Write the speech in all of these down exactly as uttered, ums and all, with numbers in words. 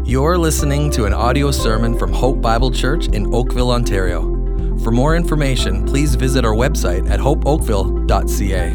You're listening to an audio sermon from Hope Bible Church in Oakville, Ontario. For more information, please visit our website at hope oakville dot c a.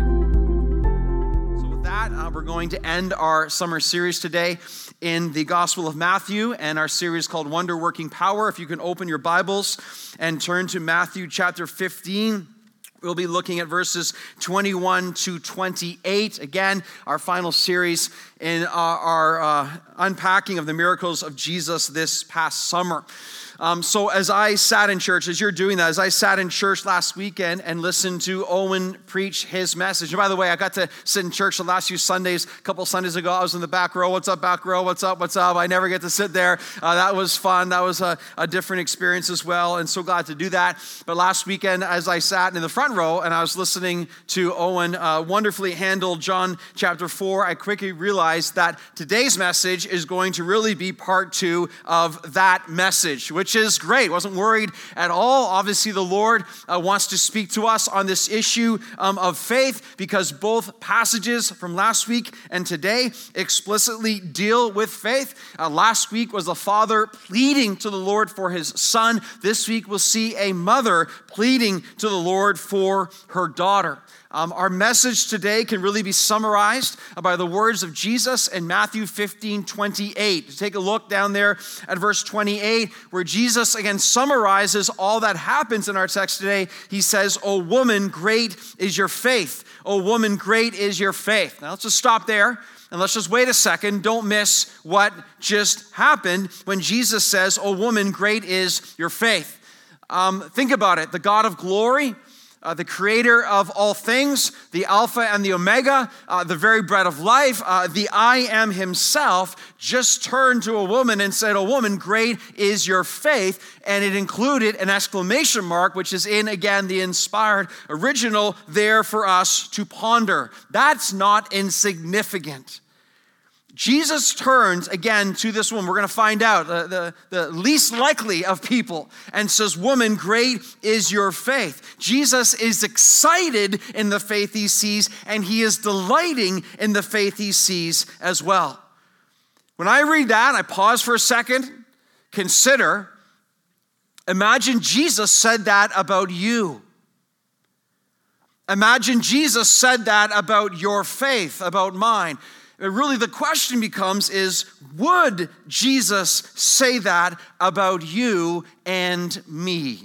So with that, uh, we're going to end our summer series today in the Gospel of Matthew and our series called Wonder Working Power. If you can open your Bibles and turn to Matthew chapter fifteen. We'll be looking at verses twenty-one to twenty-eight. Again, our final series in our, our uh, unpacking of the miracles of Jesus this past summer. Um, so as I sat in church, as you're doing that, as I sat in church last weekend and listened to Owen preach his message. And by the way, I got to sit in church the last few Sundays. A couple Sundays ago, I was in the back row. What's up, back row? What's up, what's up? I never get to sit there. Uh, that was fun. That was a, a different experience as well. And so glad to do that. But last weekend, as I sat in the front row and I was listening to Owen uh, wonderfully handle John chapter four, I quickly realized that today's message is going to really be part two of that message, which is great. Wasn't worried at all. Obviously, the Lord uh, wants to speak to us on this issue um, of faith because both passages from last week and today explicitly deal with faith. Uh, last week was a father pleading to the Lord for his son. This week we'll see a mother pleading to the Lord for her daughter. Um, our message today can really be summarized by the words of Jesus in Matthew fifteen twenty-eight. Take a look down there at verse twenty-eight, where Jesus again summarizes all that happens in our text today. He says, "O woman, great is your faith. O woman, great is your faith." Now let's just stop there and let's just wait a second. Don't miss what just happened when Jesus says, "O woman, great is your faith." Um, think about it. The God of glory, Uh, the creator of all things, the Alpha and the Omega, uh, the very bread of life, uh, the I Am himself, just turned to a woman and said, "O woman, great is your faith." And it included an exclamation mark, which is in, again, the inspired original there for us to ponder. That's not insignificant. Jesus turns again to this woman. We're going to find out, the, the, the least likely of people, and says, "Woman, great is your faith." Jesus is excited in the faith he sees, and he is delighting in the faith he sees as well. When I read that, I pause for a second, consider, imagine Jesus said that about you. Imagine Jesus said that about your faith, about mine. Really, the question becomes is, would Jesus say that about you and me?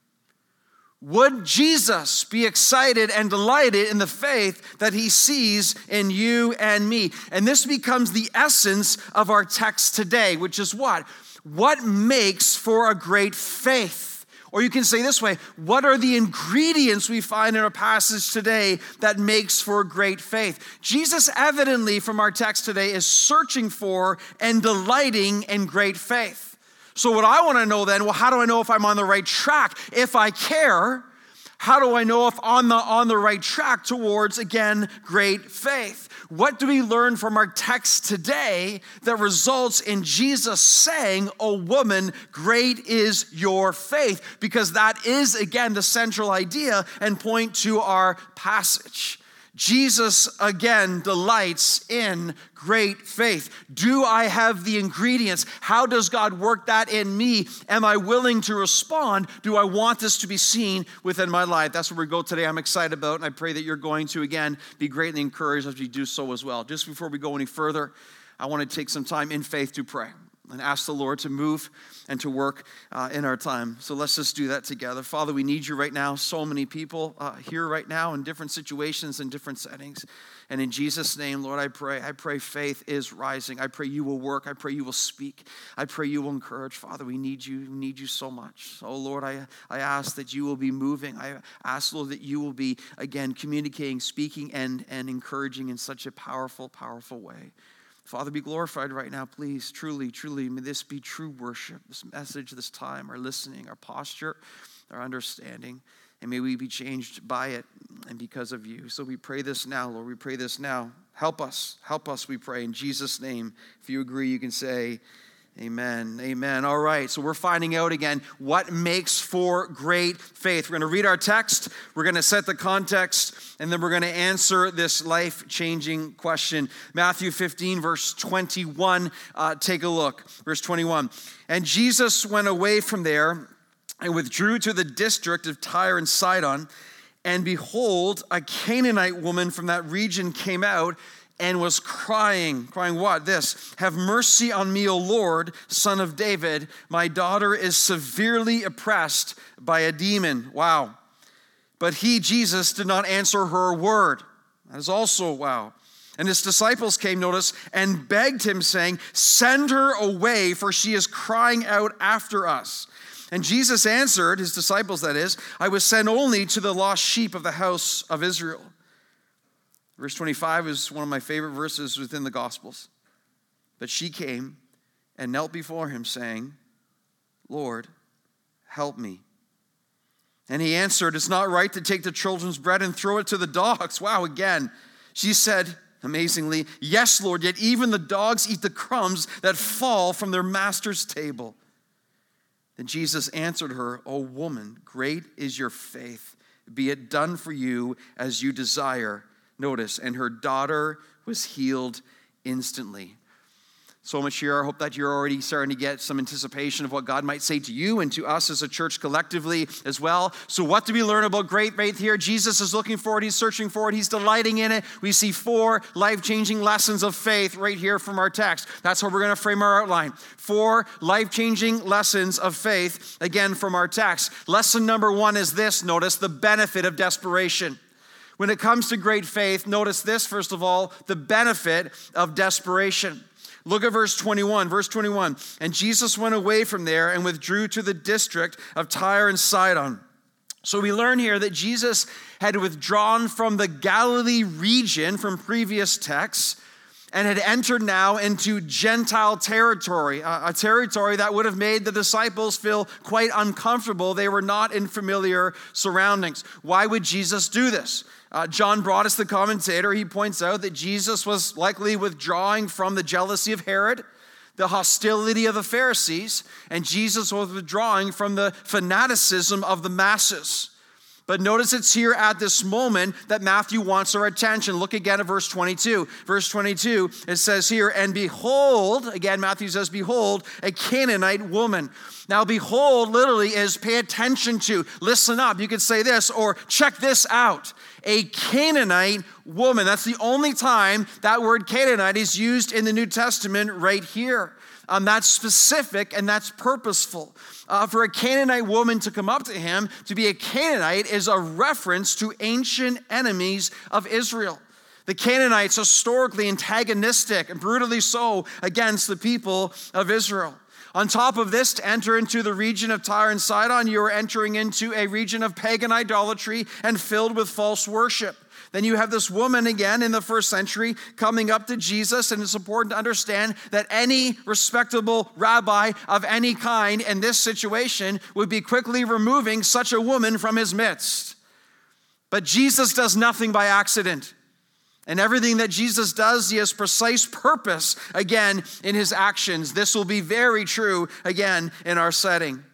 Would Jesus be excited and delighted in the faith that he sees in you and me? And this becomes the essence of our text today, which is what? What makes for a great faith? Or you can say this way, what are the ingredients we find in our passage today that makes for great faith? Jesus evidently from our text today is searching for and delighting in great faith. So what I want to know then, well, how do I know if I'm on the right track? If I care, how do I know if I'm on the, on the right track towards, again, great faith? What do we learn from our text today that results in Jesus saying, "O woman, great is your faith"? Because that is, again, the central idea and point to our passage. Jesus, again, delights in great faith. Do I have the ingredients? How does God work that in me? Am I willing to respond? Do I want this to be seen within my life? That's where we go today. I'm excited about, and I pray that you're going to, again, be greatly encouraged as we do so as well. Just before we go any further, I want to take some time in faith to pray and ask the Lord to move and to work uh, in our time. So let's just do that together. Father, we need you right now. So many people uh, here right now in different situations and different settings. And in Jesus' name, Lord, I pray. I pray faith is rising. I pray you will work. I pray you will speak. I pray you will encourage. Father, we need you. We need you so much. Oh, Lord, I, I ask that you will be moving. I ask, Lord, that you will be, again, communicating, speaking, and, and encouraging in such a powerful, powerful way. Father, be glorified right now, please. Truly, truly, may this be true worship, this message, this time, our listening, our posture, our understanding, and may we be changed by it and because of you. So we pray this now, Lord. We pray this now. Help us. Help us, we pray, in Jesus' name. If you agree, you can say Amen. Amen. All right. So we're finding out again what makes for great faith. We're going to read our text. We're going to set the context, and then we're going to answer this life-changing question. Matthew fifteen, verse twenty-one. Uh, take a look. Verse twenty-one. And Jesus went away from there and withdrew to the district of Tyre and Sidon. And behold, a Canaanite woman from that region came out and was crying, crying what? This, have mercy on me, O Lord, Son of David. My daughter is severely oppressed by a demon. Wow. But he, Jesus, did not answer her word. That is also wow. And his disciples came, notice, and begged him, saying, send her away, for she is crying out after us. And Jesus answered, his disciples that is, I was sent only to the lost sheep of the house of Israel. Verse twenty-five is one of my favorite verses within the Gospels. But she came and knelt before him, saying, Lord, help me. And he answered, it's not right to take the children's bread and throw it to the dogs. Wow, again. She said, amazingly, yes, Lord, yet even the dogs eat the crumbs that fall from their master's table. Then Jesus answered her, O woman, great is your faith. Be it done for you as you desire. Notice, and her daughter was healed instantly. So much here. I hope that you're already starting to get some anticipation of what God might say to you and to us as a church collectively as well. So what do we learn about great faith here? Jesus is looking for it. He's searching for it. He's delighting in it. We see four life-changing lessons of faith right here from our text. That's how we're going to frame our outline. Four life-changing lessons of faith, again, from our text. Lesson number one is this, notice, the benefit of desperation. When it comes to great faith, notice this, first of all, the benefit of desperation. Look at verse twenty-one. Verse twenty-one. And Jesus went away from there and withdrew to the district of Tyre and Sidon. So we learn here that Jesus had withdrawn from the Galilee region from previous texts and had entered now into Gentile territory, a territory that would have made the disciples feel quite uncomfortable. They were not in familiar surroundings. Why would Jesus do this? Uh, John Broadus, the commentator, he points out that Jesus was likely withdrawing from the jealousy of Herod, the hostility of the Pharisees, and Jesus was withdrawing from the fanaticism of the masses. But notice it's here at this moment that Matthew wants our attention. Look again at verse twenty-two. Verse twenty-two, it says here, and behold, again, Matthew says, behold, a Canaanite woman. Now, behold literally is pay attention to, listen up. You could say this, or check this out. A Canaanite woman. That's the only time that word Canaanite is used in the New Testament right here. Um, that's specific and that's purposeful. Uh, for a Canaanite woman to come up to him, to be a Canaanite is a reference to ancient enemies of Israel. The Canaanites historically antagonistic and brutally so against the people of Israel. On top of this, to enter into the region of Tyre and Sidon, you are entering into a region of pagan idolatry and filled with false worship. Then you have this woman again in the first century coming up to Jesus, and it's important to understand that any respectable rabbi of any kind in this situation would be quickly removing such a woman from his midst. But Jesus does nothing by accident. And everything that Jesus does, he has precise purpose, again, in his actions. This will be very true, again, in our setting.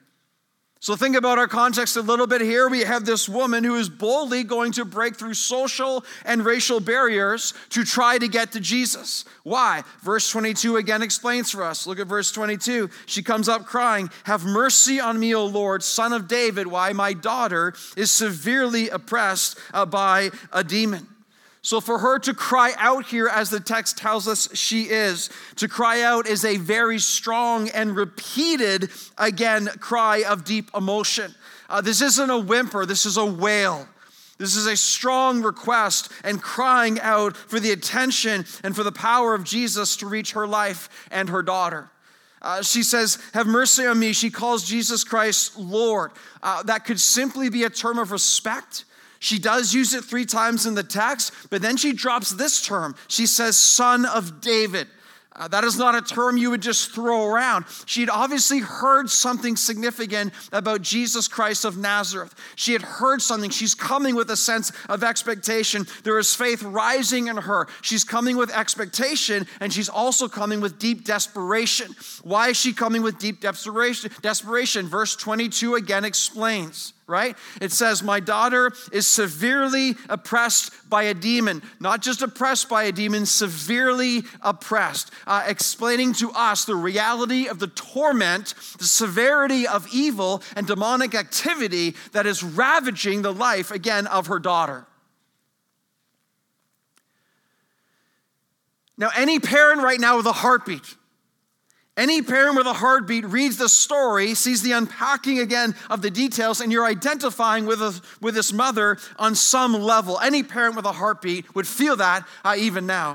So think about our context a little bit here. We have this woman who is boldly going to break through social and racial barriers to try to get to Jesus. Why? Verse twenty-two again explains for us. Look at verse twenty-two. She comes up crying, have mercy on me, O Lord, Son of David. Why? My daughter is severely oppressed by a demon. So for her to cry out here, as the text tells us she is, to cry out is a very strong and repeated, again, cry of deep emotion. Uh, this isn't a whimper, this is a wail. This is a strong request and crying out for the attention and for the power of Jesus to reach her life and her daughter. Uh, she says, have mercy on me. She calls Jesus Christ Lord. Uh, that could simply be a term of respect. She does use it three times in the text, but then she drops this term. She says, Son of David. Uh, that is not a term you would just throw around. She had obviously heard something significant about Jesus Christ of Nazareth. She had heard something. She's coming with a sense of expectation. There is faith rising in her. She's coming with expectation, and she's also coming with deep desperation. Why is she coming with deep desperation? Desperation. Verse twenty-two again explains. Right? It says, my daughter is severely oppressed by a demon. Not just oppressed by a demon, severely oppressed. Uh, explaining to us the reality of the torment, the severity of evil and demonic activity that is ravaging the life, again, of her daughter. Now, any parent right now with a heartbeat, Any parent with a heartbeat reads the story, sees the unpacking again of the details, and you're identifying with, a, with this mother on some level. Any parent with a heartbeat would feel that uh, even now.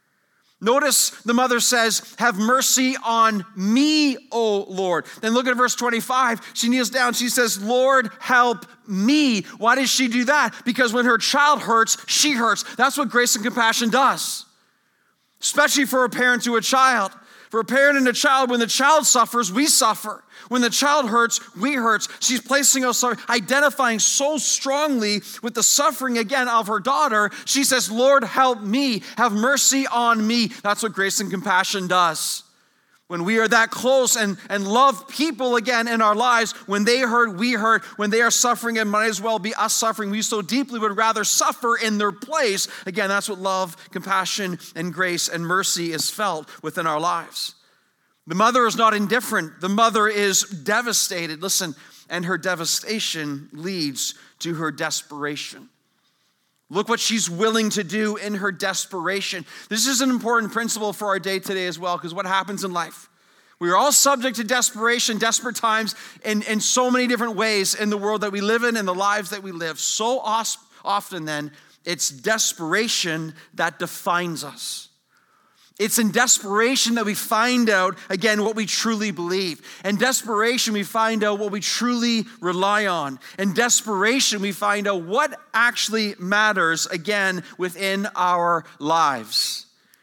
Notice the mother says, have mercy on me, O Lord. Then look at verse twenty-five. She kneels down. She says, Lord, help me. Why does she do that? Because when her child hurts, she hurts. That's what grace and compassion does, especially for a parent to a child. For a parent and a child, when the child suffers, we suffer. When the child hurts, we hurt. She's placing us, identifying so strongly with the suffering again of her daughter. She says, Lord, help me. Have mercy on me. That's what grace and compassion does. When we are that close and, and love people again in our lives, when they hurt, we hurt. When they are suffering, it might as well be us suffering. We so deeply would rather suffer in their place. Again, that's what love, compassion, and grace and mercy is felt within our lives. The mother is not indifferent. The mother is devastated. Listen, and her devastation leads to her desperation. Look what she's willing to do in her desperation. This is an important principle for our day today as well, because what happens in life? We are all subject to desperation, desperate times in, in so many different ways in the world that we live in and the lives that we live. So often then, it's desperation that defines us. It's in desperation that we find out, again, what we truly believe. In desperation, we find out what we truly rely on. In desperation, we find out what actually matters, again, within our lives.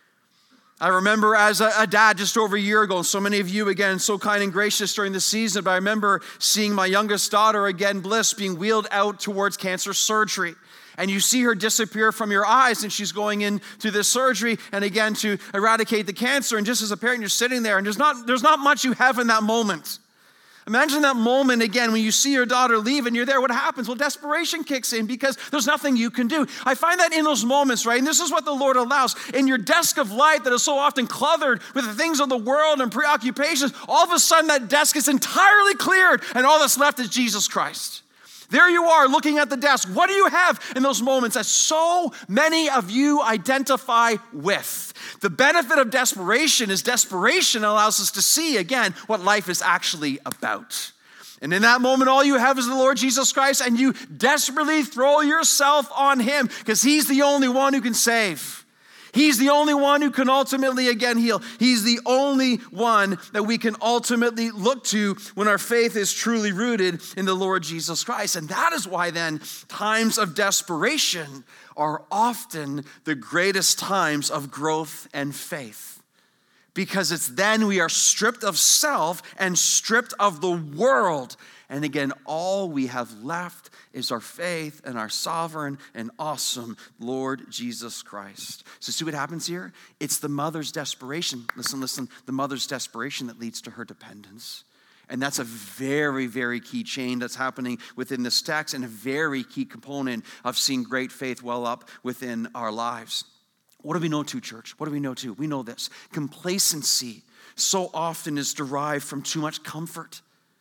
I remember as a, a dad just over a year ago, so many of you, again, so kind and gracious during the season, but I remember seeing my youngest daughter, again, Bliss, being wheeled out towards cancer surgery. And you see her disappear from your eyes, and she's going into this surgery, and again, to eradicate the cancer. And just as a parent, you're sitting there, and there's not, there's not much you have in that moment. Imagine that moment again when you see your daughter leave and you're there. What happens? Well, desperation kicks in because there's nothing you can do. I find that in those moments, right? And this is what the Lord allows. In your desk of light that is so often cluttered with the things of the world and preoccupations, all of a sudden that desk is entirely cleared, and all that's left is Jesus Christ. There you are looking at the desk. What do you have in those moments that so many of you identify with? The benefit of desperation is desperation allows us to see, again, what life is actually about. And in that moment, all you have is the Lord Jesus Christ, and you desperately throw yourself on him because he's the only one who can save. He's the only one who can ultimately, again, heal. He's the only one that we can ultimately look to when our faith is truly rooted in the Lord Jesus Christ. And that is why then times of desperation are often the greatest times of growth and faith. Because it's then we are stripped of self and stripped of the world. And again, all we have left is our faith and our sovereign and awesome Lord Jesus Christ. So see what happens here? It's the mother's desperation. Listen, listen, the mother's desperation that leads to her dependence. And that's a very, very key chain that's happening within this text and a very key component of seeing great faith well up within our lives. What do we know too, church? What do we know too? We know this. Complacency so often is derived from too much comfort.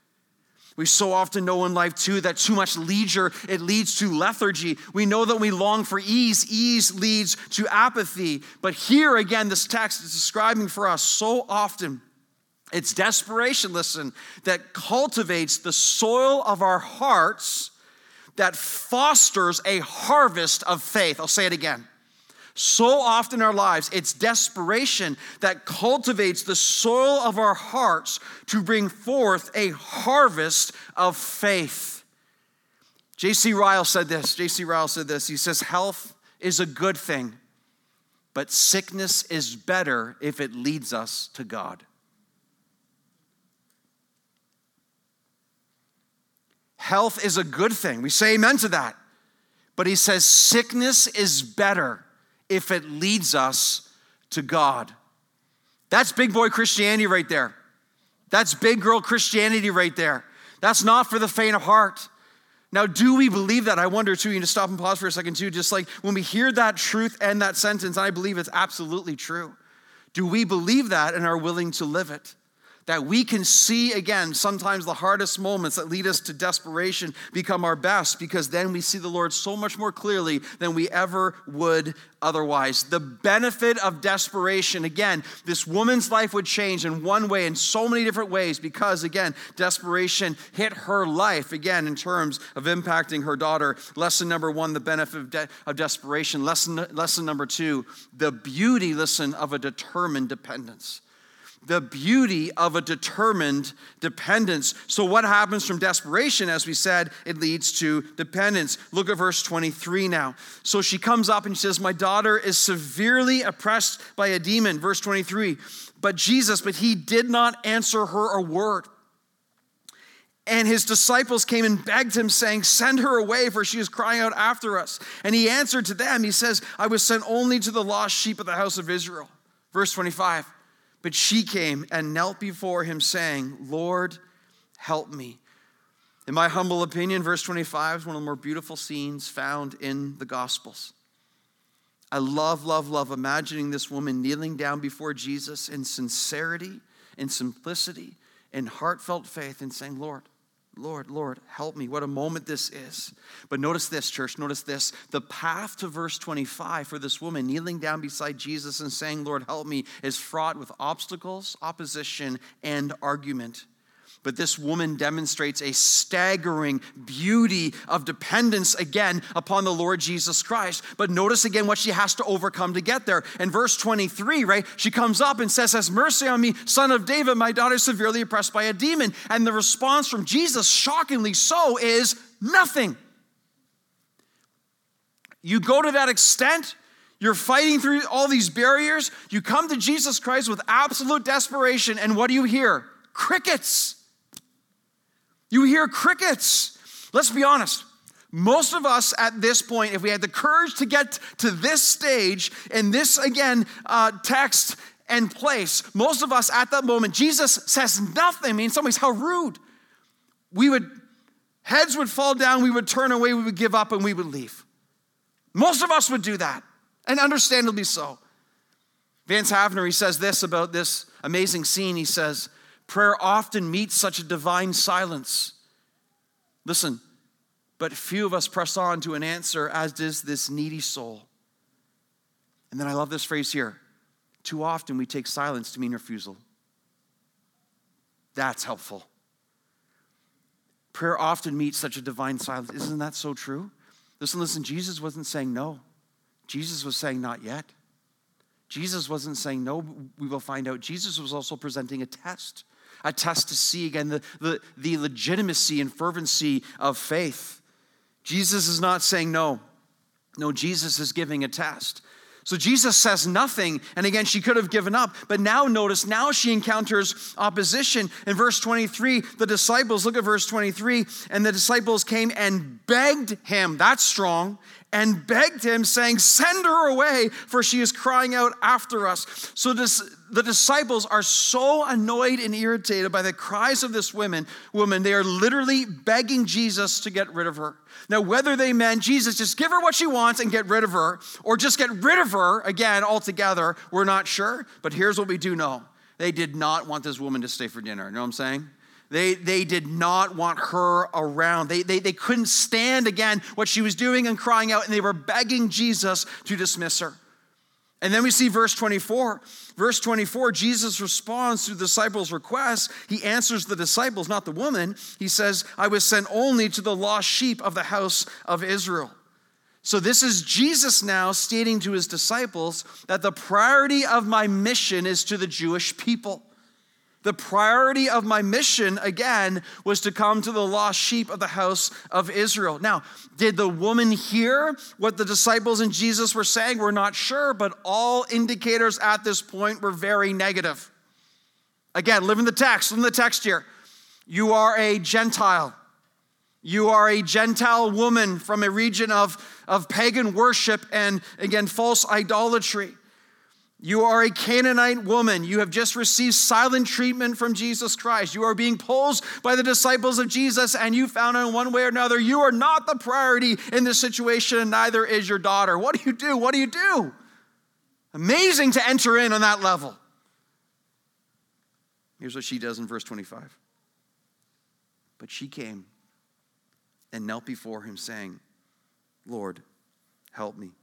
We so often know in life, too, that too much leisure, it leads to lethargy. We know that we long for ease. Ease leads to apathy. But here, again, this text is describing for us so often, it's desperation, listen, that cultivates the soil of our hearts that fosters a harvest of faith. I'll say it again. So often in our lives, it's desperation that cultivates the soil of our hearts to bring forth a harvest of faith. J C Ryle said this. J C Ryle said this. He says, health is a good thing, but sickness is better if it leads us to God. Health is a good thing. We say amen to that. But he says sickness is better if it leads us to God. That's big boy Christianity right there. That's big girl Christianity right there. That's not for the faint of heart. Now, do we believe that? I wonder too, you need to stop and pause for a second too. Just like when we hear that truth and that sentence, I believe it's absolutely true. Do we believe that and are willing to live it? That we can see, again, sometimes the hardest moments that lead us to desperation become our best, because then we see the Lord so much more clearly than we ever would otherwise. The benefit of desperation, again, this woman's life would change in one way, in so many different ways, because, again, desperation hit her life, again, in terms of impacting her daughter. Lesson number one, the benefit of, de- of desperation. Lesson, lesson number two, the beauty, listen, of a determined dependence. The beauty of a determined dependence. So what happens from desperation? As we said, it leads to dependence. Look at verse twenty-three now. So she comes up and she says, my daughter is severely oppressed by a demon. Verse twenty-three, but Jesus, but he did not answer her a word. And his disciples came and begged him, saying, send her away, for she is crying out after us. And he answered to them, he says, I was sent only to the lost sheep of the house of Israel. Verse twenty-five, but she came and knelt before him, saying, Lord, help me. In my humble opinion, verse twenty-five is one of the more beautiful scenes found in the Gospels. I love, love, love imagining this woman kneeling down before Jesus in sincerity, in simplicity, in heartfelt faith, and saying, Lord, Lord, Lord, help me. What a moment this is. But notice this, church, notice this. The path to verse twenty-five for this woman kneeling down beside Jesus and saying, Lord, help me, is fraught with obstacles, opposition, and argument. But this woman demonstrates a staggering beauty of dependence again upon the Lord Jesus Christ. But notice again what she has to overcome to get there. In verse twenty-three, right, she comes up and says, have mercy on me, son of David, my daughter is severely oppressed by a demon. And the response from Jesus, shockingly so, is nothing. You go to that extent, you're fighting through all these barriers, you come to Jesus Christ with absolute desperation, and what do you hear? Crickets. You hear crickets. Let's be honest. Most of us at this point, if we had the courage to get to this stage in this, again, uh, text and place, most of us at that moment, Jesus says nothing. I mean, in some ways, how rude. We would, heads would fall down, we would turn away, we would give up, and we would leave. Most of us would do that, and understandably so. Vance Havner, he says this about this amazing scene. He says, prayer often meets such a divine silence. Listen, but few of us press on to an answer, as does this needy soul. And then I love this phrase here. Too often we take silence to mean refusal. That's helpful. Prayer often meets such a divine silence. Isn't that so true? Listen, listen, Jesus wasn't saying no. Jesus was saying not yet. Jesus wasn't saying no, we will find out. Jesus was also presenting a test. A test to see, again, the, the, the legitimacy and fervency of faith. Jesus is not saying no. No, Jesus is giving a test. So Jesus says nothing, and again, she could have given up. But now notice, now she encounters opposition. In verse twenty-three, the disciples, look at verse twenty-three, and the disciples came and begged him, that's strong, and begged him, saying, send her away, for she is crying out after us. So this, the disciples are so annoyed and irritated by the cries of this woman, woman, they are literally begging Jesus to get rid of her. Now, whether they meant, Jesus, just give her what she wants and get rid of her, or just get rid of her, again, altogether, we're not sure. But here's what we do know. They did not want this woman to stay for dinner. You know what I'm saying? They, they did not want her around. They, they, they couldn't stand, again, what she was doing and crying out, and they were begging Jesus to dismiss her. And then we see verse twenty-four. Verse twenty-four, Jesus responds to the disciples' request. He answers the disciples, not the woman. He says, I was sent only to the lost sheep of the house of Israel. So this is Jesus now stating to his disciples that the priority of my mission is to the Jewish people. The priority of my mission, again, was to come to the lost sheep of the house of Israel. Now, did the woman hear what the disciples and Jesus were saying? We're not sure, but all indicators at this point were very negative. Again, live in the text, live in the text here. You are a Gentile. You are a Gentile woman from a region of, of pagan worship and, again, false idolatry. You are a Canaanite woman. You have just received silent treatment from Jesus Christ. You are being posed by the disciples of Jesus, and you found out in one way or another, you are not the priority in this situation, and neither is your daughter. What do you do? What do you do? Amazing to enter in on that level. Here's what she does in verse twenty-five. But she came and knelt before him, saying, Lord, help me.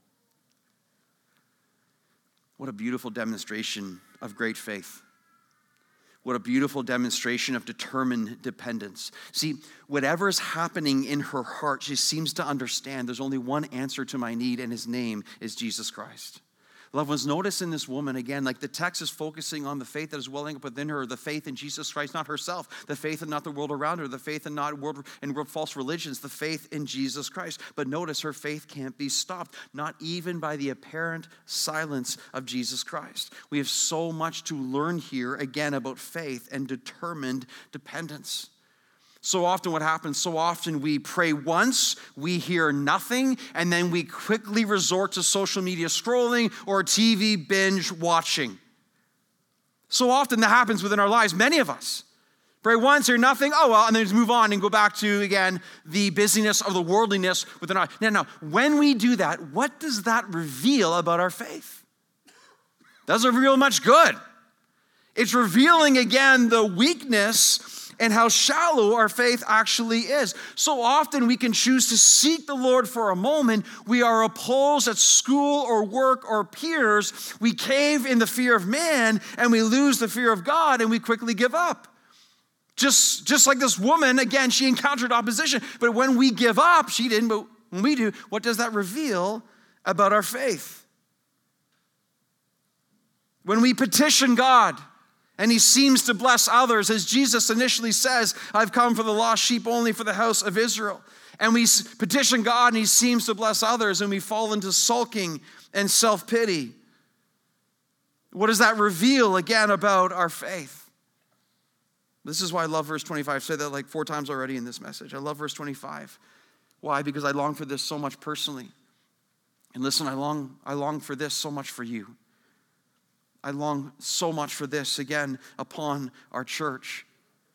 What a beautiful demonstration of great faith. What a beautiful demonstration of determined dependence. See, whatever is happening in her heart, she seems to understand there's only one answer to my need, and his name is Jesus Christ. Loved ones, notice in this woman, again, like the text is focusing on the faith that is welling up within her, the faith in Jesus Christ, not herself, the faith in not the world around her, the faith in not world and world false religions, the faith in Jesus Christ. But notice her faith can't be stopped, not even by the apparent silence of Jesus Christ. We have so much to learn here, again, about faith and determined dependence. So often what happens, so often we pray once, we hear nothing, and then we quickly resort to social media scrolling or T V binge watching. So often that happens within our lives, many of us. Pray once, hear nothing, oh well, and then just move on and go back to, again, the busyness of the worldliness within our lives. Now, now, when we do that, what does that reveal about our faith? Doesn't reveal much good. It's revealing, again, the weakness and how shallow our faith actually is. So often we can choose to seek the Lord for a moment. We are opposed at school or work or peers. We cave in the fear of man and we lose the fear of God and we quickly give up. Just, just like this woman, again, she encountered opposition. But when we give up, she didn't, but when we do, what does that reveal about our faith? When we petition God, and he seems to bless others, as Jesus initially says, I've come for the lost sheep only for the house of Israel. And we petition God and he seems to bless others, and we fall into sulking and self-pity. What does that reveal, again, about our faith? This is why I love verse twenty-five. I've said that like four times already in this message. I love verse twenty-five. Why? Because I long for this so much personally. And listen, I long, I long for this so much for you. I long so much for this, again, upon our church.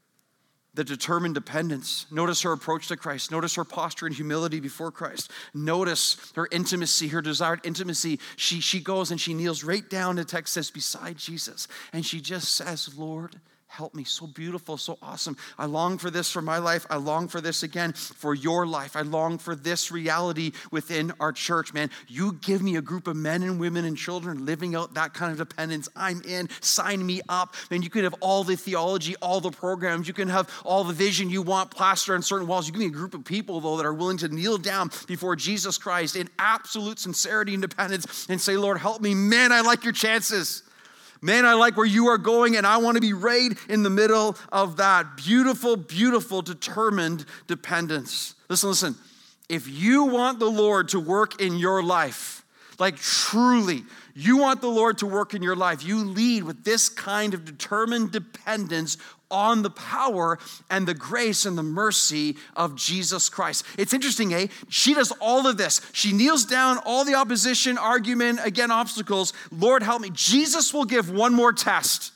The determined dependence. Notice her approach to Christ. Notice her posture and humility before Christ. Notice her intimacy, her desired intimacy. She, she goes and she kneels right down, the text says, beside Jesus. And she just says, Lord, help me. So beautiful, so awesome. I long for this for my life. I long for this again for your life. I long for this reality within our church, man. You give me a group of men and women and children living out that kind of dependence. I'm in. Sign me up. Man, you can have all the theology, all the programs. You can have all the vision you want plastered on certain walls. You give me a group of people, though, that are willing to kneel down before Jesus Christ in absolute sincerity and dependence and say, Lord, help me. Man, I like your chances. Man, I like where you are going, and I want to be right in the middle of that. Beautiful, beautiful, determined dependence. Listen, listen. If you want the Lord to work in your life, like truly, you want the Lord to work in your life, you lead with this kind of determined dependence on the power and the grace and the mercy of Jesus Christ. It's interesting, eh? She does all of this. She kneels down, all the opposition, argument, again, obstacles. Lord, help me. Jesus will give one more test.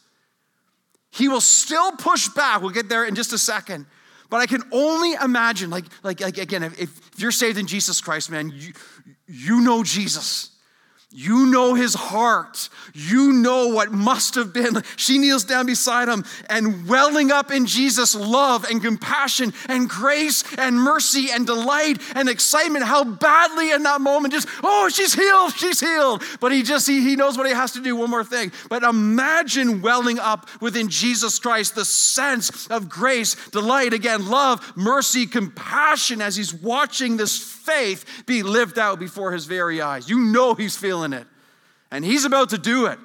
He will still push back. We'll get there in just a second. But I can only imagine, like, like, like again, if, if you're saved in Jesus Christ, man, you, you know Jesus. You know his heart. You know what must have been. She kneels down beside him and welling up in Jesus' love and compassion and grace and mercy and delight and excitement. How badly in that moment just, oh, she's healed, she's healed. But he just, he, he knows what he has to do. One more thing. But imagine welling up within Jesus Christ the sense of grace, delight, again, love, mercy, compassion as he's watching this faith be lived out before his very eyes. You know he's feeling it. And he's about to do it.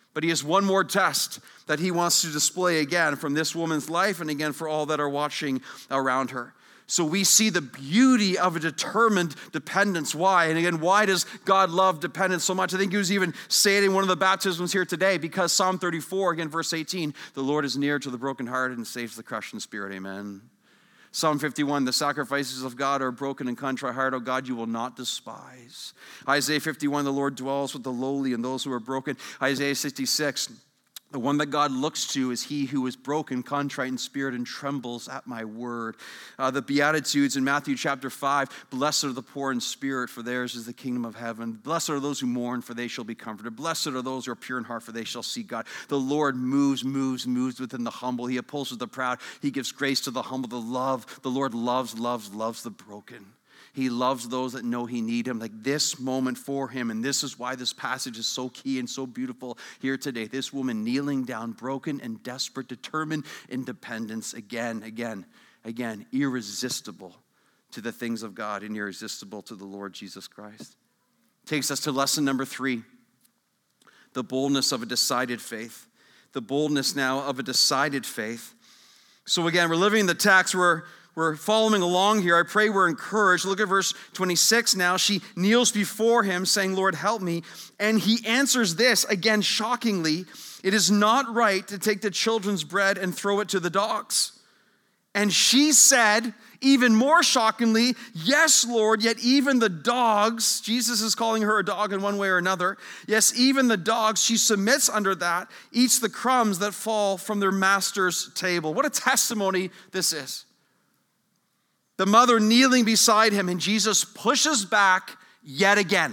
But he has one more test that he wants to display again from this woman's life and again for all that are watching around her. So we see the beauty of a determined dependence. Why? And again, why does God love dependence so much? I think he was even saying in one of the baptisms here today, because Psalm thirty-four, again, verse eighteen, the Lord is near to the brokenhearted and saves the crushed in spirit. Amen. Psalm fifty-one, the sacrifices of God are broken and contrite heart. O God, you will not despise. Isaiah fifty-one, the Lord dwells with the lowly and those who are broken. Isaiah sixty-six, the one that God looks to is he who is broken, contrite in spirit, and trembles at my word. Uh, the Beatitudes in Matthew chapter five, blessed are the poor in spirit, for theirs is the kingdom of heaven. Blessed are those who mourn, for they shall be comforted. Blessed are those who are pure in heart, for they shall see God. The Lord moves, moves, moves within the humble. He opposes the proud. He gives grace to the humble. The love, the Lord loves, loves, loves the broken. He loves those that know he need him, like this moment for him. And this is why this passage is so key and so beautiful here today. This woman kneeling down, broken and desperate, determined independence. Again, again, again, irresistible to the things of God and irresistible to the Lord Jesus Christ. Takes us to lesson number three, the boldness of a decided faith. The boldness now of a decided faith. So again, we're living in the text where we're following along here. I pray we're encouraged. Look at verse twenty-six now. She kneels before him saying, Lord, help me. And he answers this, again, shockingly, it is not right to take the children's bread and throw it to the dogs. And she said, even more shockingly, yes, Lord, yet even the dogs, Jesus is calling her a dog in one way or another. Yes, even the dogs, she submits under that, eats the crumbs that fall from their master's table. What a testimony this is. The mother kneeling beside him, and Jesus pushes back yet again.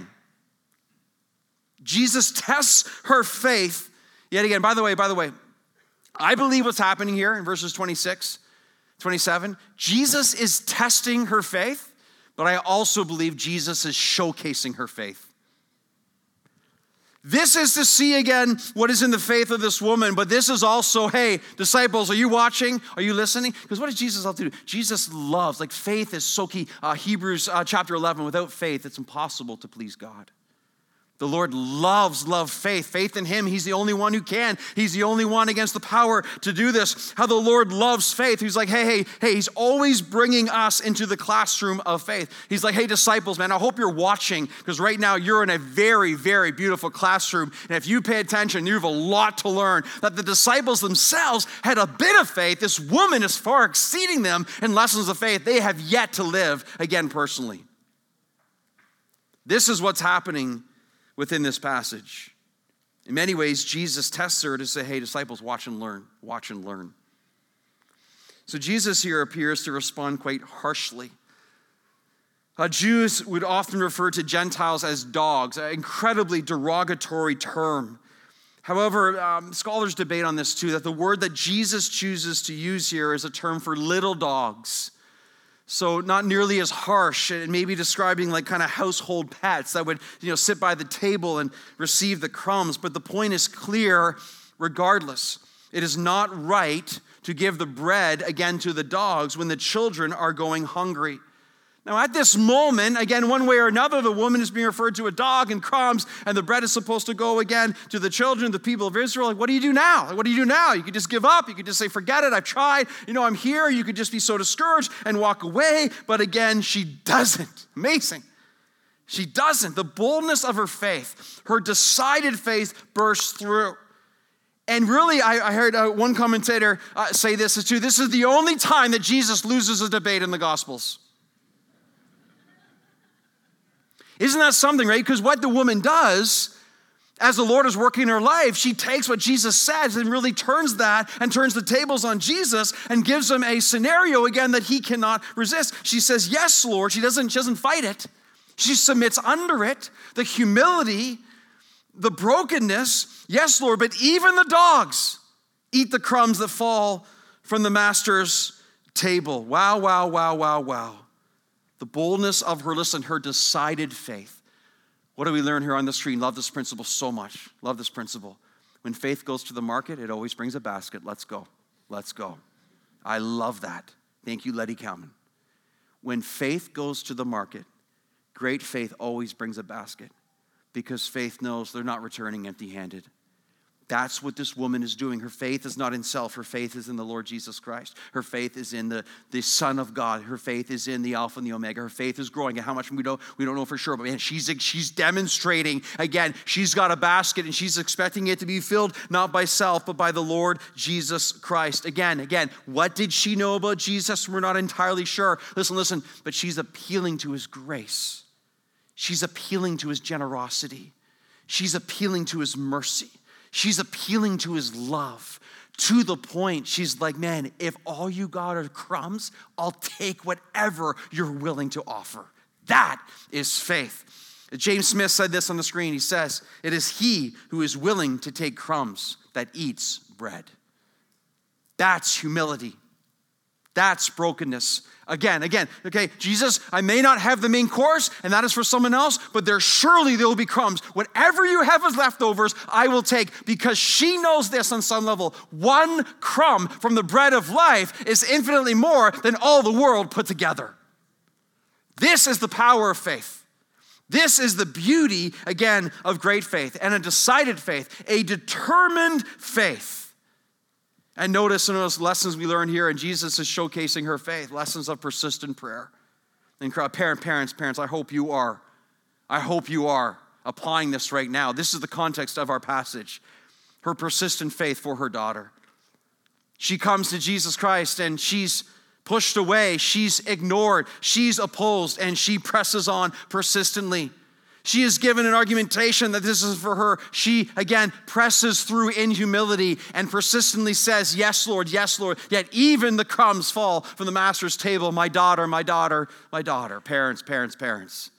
Jesus tests her faith yet again. By the way, by the way, I believe what's happening here in verses twenty-six, twenty-seven, Jesus is testing her faith, but I also believe Jesus is showcasing her faith. This is to see again what is in the faith of this woman, but this is also, hey, disciples, are you watching? Are you listening? Because what does Jesus love to do? Jesus loves, like faith is so key. Uh, Hebrews uh, chapter eleven, without faith, it's impossible to please God. The Lord loves, love faith. Faith in him, he's the only one who can. He's the only one against the power to do this. How the Lord loves faith. He's like, hey, hey, hey, he's always bringing us into the classroom of faith. He's like, hey, disciples, man, I hope you're watching because right now you're in a very, very beautiful classroom. And if you pay attention, you have a lot to learn. That the disciples themselves had a bit of faith. This woman is far exceeding them in lessons of faith they have yet to live, again, personally. This is what's happening within this passage. In many ways, Jesus tests her to say, hey, disciples, watch and learn. Watch and learn. So Jesus here appears to respond quite harshly. Uh, Jews would often refer to Gentiles as dogs, an incredibly derogatory term. However, um, scholars debate on this too, that the word that Jesus chooses to use here is a term for little dogs. So not nearly as harsh, and maybe describing like kind of household pets that would, you know, sit by the table and receive the crumbs. But the point is clear regardless. It is not right to give the bread again to the dogs when the children are going hungry. Now at this moment, again, one way or another, the woman is being referred to a dog and crumbs, and the bread is supposed to go again to the children, the people of Israel. Like, what do you do now? Like, what do you do now? You could just give up. You could just say, forget it. I've tried. You know, I'm here. You could just be so discouraged and walk away. But again, she doesn't. Amazing. She doesn't. The boldness of her faith, her decided faith bursts through. And really, I, I heard uh, one commentator uh, say this is too. This is the only time that Jesus loses a debate in the Gospels. Isn't that something, right? Because what the woman does, as the Lord is working in her life, she takes what Jesus says and really turns that and turns the tables on Jesus and gives him a scenario again that he cannot resist. She says, yes, Lord. She doesn't, she doesn't fight it. She submits under it. The humility, the brokenness, yes, Lord, but even the dogs eat the crumbs that fall from the master's table. Wow, wow, wow, wow, wow. The boldness of her, listen, her decided faith. What do we learn here on the screen? Love this principle so much. Love this principle. When faith goes to the market, it always brings a basket. Let's go. Let's go. I love that. Thank you, Letty Kalman. When faith goes to the market, great faith always brings a basket because faith knows they're not returning empty-handed. That's what this woman is doing. Her faith is not in self. Her faith is in the Lord Jesus Christ. Her faith is in the, the Son of God. Her faith is in the Alpha and the Omega. Her faith is growing. And how much we don't, we don't know for sure. But man, she's, she's demonstrating. Again, she's got a basket and she's expecting it to be filled not by self, but by the Lord Jesus Christ. Again, again, what did she know about Jesus? We're not entirely sure. Listen, listen, but she's appealing to his grace. She's appealing to his generosity. She's appealing to his mercy. She's appealing to his love to the point she's like, man, if all you got are crumbs, I'll take whatever you're willing to offer. That is faith. James Smith said this on the screen. He says, it is he who is willing to take crumbs that eats bread. That's humility. That's brokenness. Again, again, okay, Jesus, I may not have the main course, and that is for someone else, but there surely there will be crumbs. Whatever you have as leftovers, I will take, because she knows this on some level. One crumb from the bread of life is infinitely more than all the world put together. This is the power of faith. This is the beauty, again, of great faith and a decided faith, a determined faith. And notice in those lessons we learn here, and Jesus is showcasing her faith, lessons of persistent prayer. And parent, parents, parents, I hope you are. I hope you are applying this right now. This is the context of our passage. Her persistent faith for her daughter. She comes to Jesus Christ and she's pushed away, she's ignored, she's opposed, and she presses on persistently. She is given an argumentation that this is for her. She, again, presses through in humility and persistently says, yes, Lord, yes, Lord. Yet even the crumbs fall from the master's table. My daughter, my daughter, my daughter. Parents, parents, parents.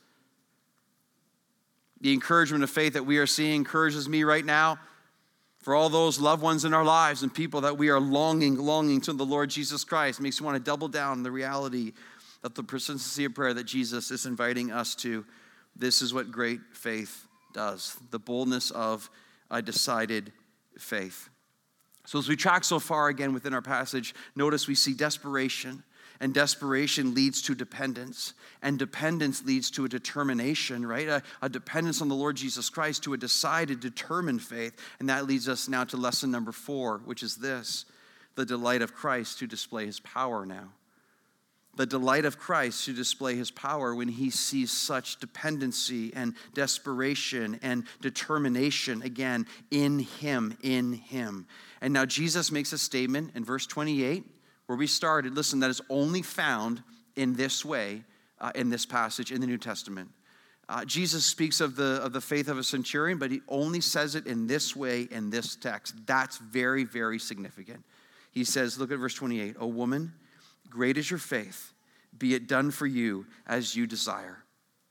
The encouragement of faith that we are seeing encourages me right now for all those loved ones in our lives and people that we are longing, longing to the Lord Jesus Christ. It makes me want to double down on the reality of the persistency of prayer that Jesus is inviting us to. This is what great faith does, the boldness of a decided faith. So as we track so far again within our passage, notice we see desperation, and desperation leads to dependence, and dependence leads to a determination, right? A, a dependence on the Lord Jesus Christ to a decided, determined faith, and that leads us now to lesson number four, which is this, the delight of Christ to display his power now. The delight of Christ to display his power when he sees such dependency and desperation and determination, again, in him, in him. And now Jesus makes a statement in verse twenty-eight, where we started. Listen, that is only found in this way, uh, in this passage in the New Testament. Uh, Jesus speaks of the, of the faith of a centurion, but he only says it in this way in this text. That's very, very significant. He says, look at verse twenty-eight, "O woman, great is your faith, be it done for you as you desire."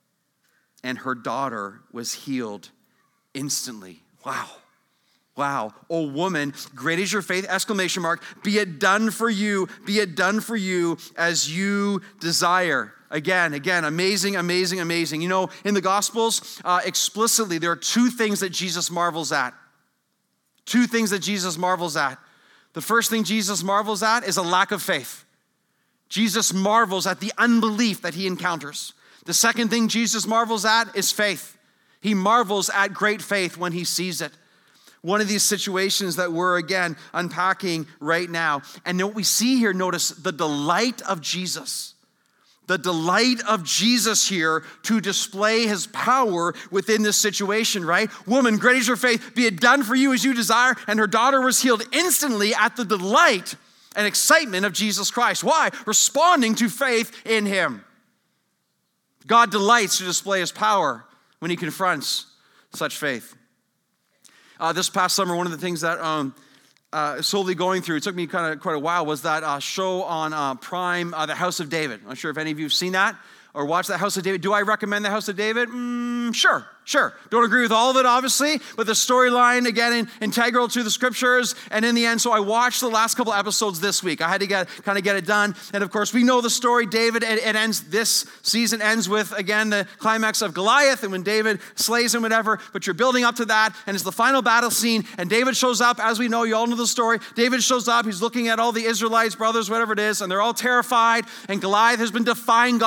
And her daughter was healed instantly. Wow. Wow. "O woman, great is your faith," exclamation mark, "be it done for you, be it done for you as you desire." Again, again, amazing, amazing, amazing. You know, in the Gospels, uh, explicitly, there are two things that Jesus marvels at. Two things that Jesus marvels at. The first thing Jesus marvels at is a lack of faith. Jesus marvels at the unbelief that he encounters. The second thing Jesus marvels at is faith. He marvels at great faith when he sees it. One of these situations that we're, again, unpacking right now. And what we see here, notice the delight of Jesus. The delight of Jesus here to display his power within this situation, right? "Woman, great is your faith, be it done for you as you desire." And her daughter was healed instantly at the delight and excitement of Jesus Christ. Why? Responding to faith in him. God delights to display his power when he confronts such faith. Uh, this past summer, one of the things that um, uh, slowly going through, it took me kind of quite a while, was that uh, show on uh, Prime, uh, The House of David. I'm not sure if any of you have seen that or watched The House of David. Do I recommend The House of David? Mm, sure, sure. Don't agree with all of it, obviously, but the storyline, again, in, integral to the scriptures. And in the end, so I watched the last couple episodes this week. I had to get kind of get it done. And of course, we know the story. David, it, it ends, this season ends with, again, the climax of Goliath and when David slays him, whatever. But you're building up to that, and it's the final battle scene. And David shows up, as we know, you all know the story. David shows up, he's looking at all the Israelites, brothers, whatever it is, and they're all terrified. And Goliath has been defying God for days.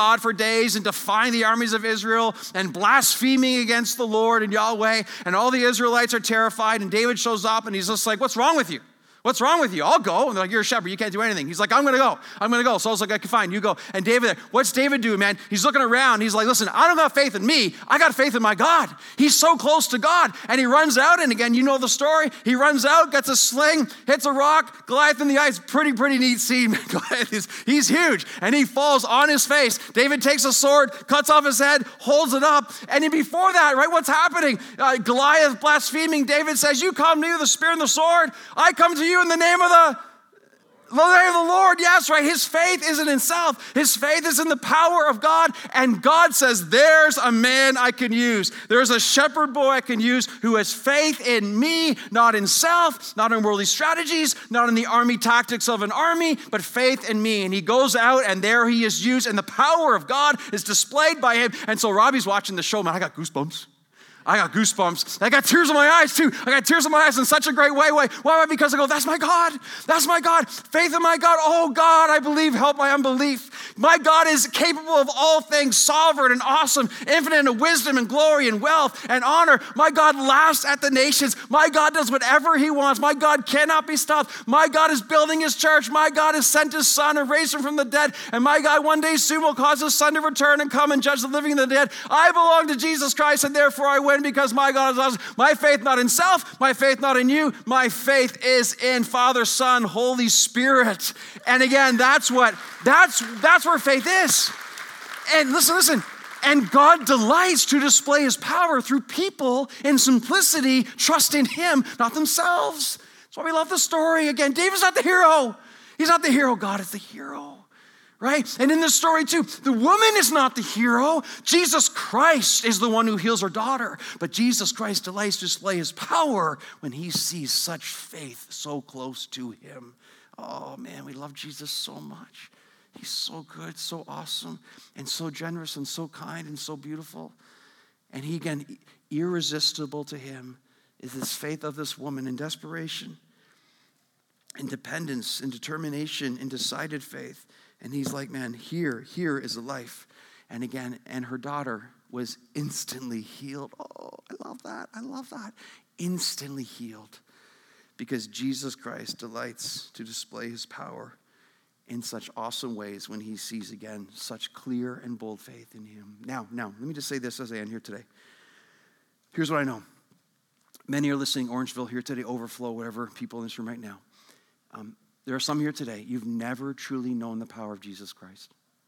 days and defying the armies of Israel and blaspheming against the Lord and Yahweh. And all the Israelites are terrified. And David shows up and he's just like, what's wrong with you? What's wrong with you? I'll go. And they're like, you're a shepherd. You can't do anything. He's like, I'm going to go. I'm going to go. Saul's like, okay, fine. You go. And David, what's David doing, man? He's looking around. He's like, listen, I don't got faith in me. I got faith in my God. He's so close to God. And he runs out. And again, you know the story. He runs out, gets a sling, hits a rock, Goliath in the eyes. Pretty, pretty neat scene. Goliath is, he's huge. And he falls on his face. David takes a sword, cuts off his head, holds it up. And then before that, right, what's happening? Uh, Goliath blaspheming. David says, you come to me with the spear and the sword. I come to you in the name of the The name of the Lord, yes, right? His faith isn't in self. His faith is in the power of God. And God says, there's a man I can use. There's a shepherd boy I can use who has faith in me, not in self, not in worldly strategies, not in the army tactics of an army, but faith in me. And he goes out and there he is used and the power of God is displayed by him. And so Robbie's watching the show, man, I got goosebumps. I got goosebumps. I got tears in my eyes too. I got tears in my eyes in such a great way. Why? Why? Because I go, that's my God. That's my God. Faith in my God. Oh God, I believe. Help my unbelief. My God is capable of all things, sovereign and awesome, infinite in wisdom and glory and wealth and honor. My God laughs at the nations. My God does whatever he wants. My God cannot be stopped. My God is building his church. My God has sent his son and raised him from the dead. And my God one day soon will cause his son to return and come and judge the living and the dead. I belong to Jesus Christ and therefore I win. Because my God is awesome. My faith not in self, my faith not in you, my faith is in Father, Son, Holy Spirit. And again, that's what, that's, that's where faith is. And listen, listen, and God delights to display his power through people in simplicity, trusting him, not themselves. That's why we love the story. Again, David's not the hero. He's not the hero. God is the hero. Right? And in this story too, the woman is not the hero. Jesus Christ is the one who heals her daughter. But Jesus Christ delights to display his power when he sees such faith so close to him. Oh man, we love Jesus so much. He's so good, so awesome, and so generous, and so kind, and so beautiful. And he, again, irresistible to him is this faith of this woman in desperation, in dependence, in determination, in decided faith. And he's like, man, here, here is a life. And again, and her daughter was instantly healed. Oh, I love that. I love that. Instantly healed. Because Jesus Christ delights to display his power in such awesome ways when he sees, again, such clear and bold faith in him. Now, now, let me just say this as I end here today. Here's what I know. Many are listening, Orangeville here today, Overflow, whatever, people in this room right now. Um, There are some here today, you've never truly known the power of Jesus Christ.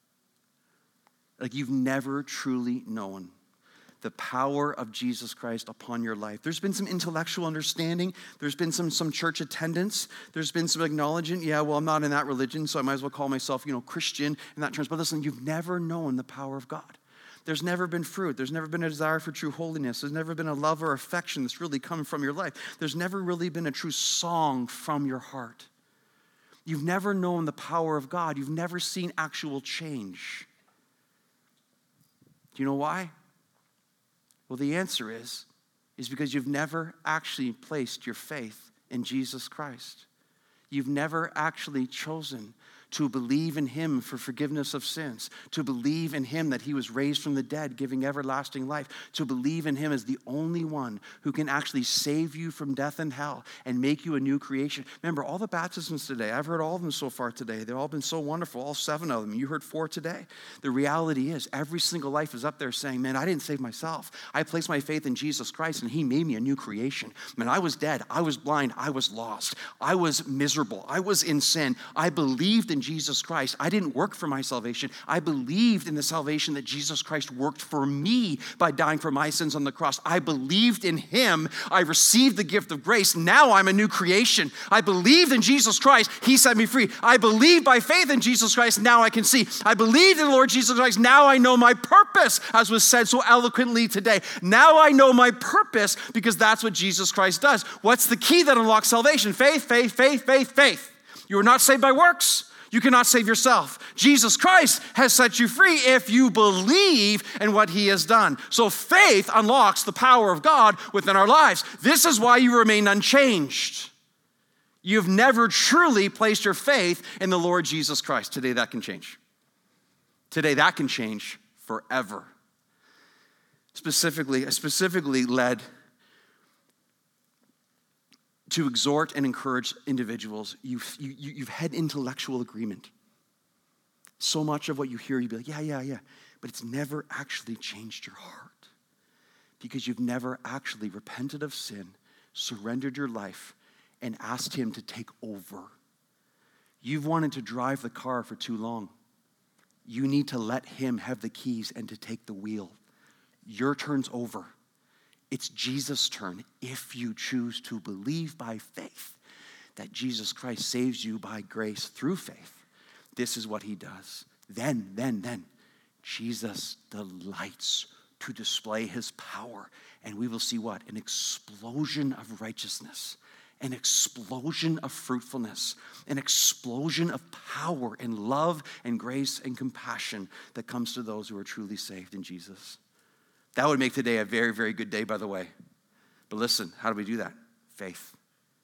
Like you've never truly known the power of Jesus Christ upon your life. There's been some intellectual understanding. There's been some, some church attendance. There's been some acknowledgement. Yeah, well, I'm not in that religion, so I might as well call myself, you know, Christian in that terms. But listen, you've never known the power of God. There's never been fruit. There's never been a desire for true holiness. There's never been a love or affection that's really come from your life. There's never really been a true song from your heart. You've never known the power of God. You've never seen actual change. Do you know why? Well, the answer is, is because you've never actually placed your faith in Jesus Christ. You've never actually chosen to believe in him for forgiveness of sins, to believe in him that he was raised from the dead, giving everlasting life, to believe in him as the only one who can actually save you from death and hell and make you a new creation. Remember, all the baptisms today, I've heard all of them so far today. They've all been so wonderful, all seven of them. You heard four today. The reality is, every single life is up there saying, man, I didn't save myself. I placed my faith in Jesus Christ and he made me a new creation. Man, I was dead. I was blind. I was lost. I was miserable. I was in sin. I believed in Jesus Christ. I didn't work for my salvation. I believed in the salvation that Jesus Christ worked for me by dying for my sins on the cross. I believed in him. I received the gift of grace. Now I'm a new creation. I believed in Jesus Christ. He set me free. I believed by faith in Jesus Christ. Now I can see. I believed in the Lord Jesus Christ. Now I know my purpose, as was said so eloquently today. Now I know my purpose because that's what Jesus Christ does. What's the key that unlocks salvation? Faith, faith, faith, faith, faith. You are not saved by works. You cannot save yourself. Jesus Christ has set you free if you believe in what he has done. So faith unlocks the power of God within our lives. This is why you remain unchanged. You've never truly placed your faith in the Lord Jesus Christ. Today that can change. Today that can change forever. Specifically, specifically led to exhort and encourage individuals. You've, you, you've had intellectual agreement. So much of what you hear, you'd be like, yeah, yeah, yeah. But it's never actually changed your heart because you've never actually repented of sin, surrendered your life, and asked him to take over. You've wanted to drive the car for too long. You need to let him have the keys and to take the wheel. Your turn's over. It's Jesus' turn if you choose to believe by faith that Jesus Christ saves you by grace through faith. This is what he does. Then, then, then, Jesus delights to display his power. And we will see what? An explosion of righteousness, an explosion of fruitfulness, an explosion of power and love and grace and compassion that comes to those who are truly saved in Jesus. That would make today a very, very good day, by the way. But listen, how do we do that? Faith.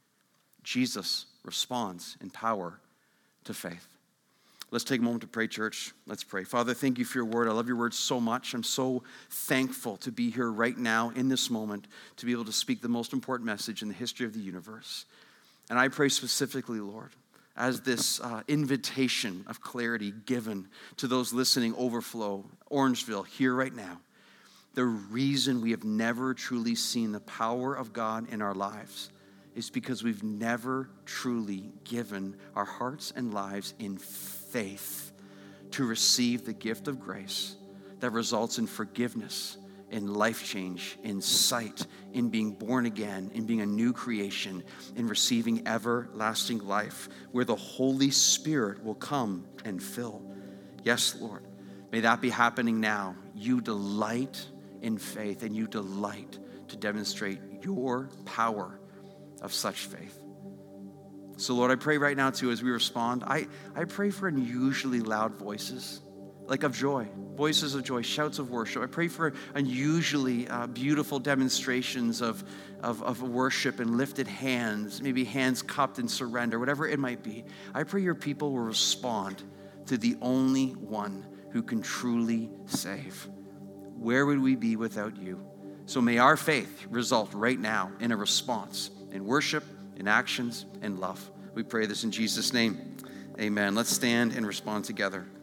Jesus responds in power to faith. Let's take a moment to pray, church. Let's pray. Father, thank you for your word. I love your word so much. I'm so thankful to be here right now in this moment to be able to speak the most important message in the history of the universe. And I pray specifically, Lord, as this uh, invitation of clarity given to those listening, Overflow, Orangeville, here right now, the reason we have never truly seen the power of God in our lives is because we've never truly given our hearts and lives in faith to receive the gift of grace that results in forgiveness, in life change, in sight, in being born again, in being a new creation, in receiving everlasting life, where the Holy Spirit will come and fill. Yes, Lord, may that be happening now. You delight in faith, and you delight to demonstrate your power of such faith. So Lord, I pray right now too as we respond, I, I pray for unusually loud voices, like of joy, voices of joy, shouts of worship. I pray for unusually uh, beautiful demonstrations of, of, of worship and lifted hands, maybe hands cupped in surrender, whatever it might be. I pray your people will respond to the only one who can truly save. Where would we be without you? So may our faith result right now in a response in worship, in actions, in love. We pray this in Jesus' name. Amen. Let's stand and respond together.